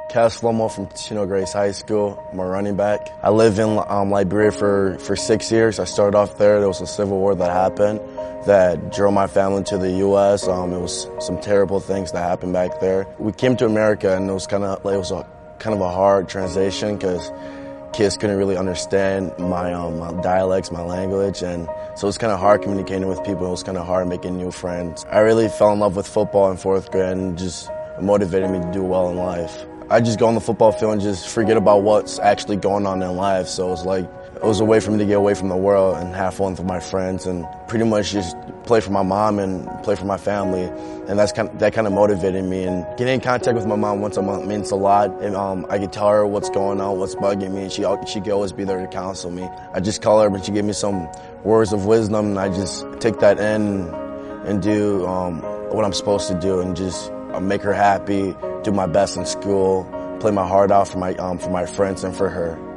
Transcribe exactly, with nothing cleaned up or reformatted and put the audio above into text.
Cass Flomo from Chino Grace High School. I'm a running back. I lived in um, Liberia for, for six years. I started off there. There was a civil war that happened that drove my family to the U S Um, it was some terrible things that happened back there. We came to America, and it was kind of like, it was a kind of a hard transition because kids couldn't really understand my, um, my dialects, my language, and so it was kind of hard communicating with people. It was kind of hard making new friends. I really fell in love with football in fourth grade, and just motivated me to do well in life. I just go on the football field and just forget about what's actually going on in life. So it was like, it was a way for me to get away from the world and have fun with my friends and pretty much just play for my mom and play for my family. And that's kind of, that kind of motivated me. And getting in contact with my mom once a month means a lot. And um, I could tell her what's going on, what's bugging me, and she, she could always be there to counsel me. I just call her, but she gave me some words of wisdom, and I just take that in and do um, what I'm supposed to do and just make her happy, do my best in school, play my heart out for my, um, for my friends and for her.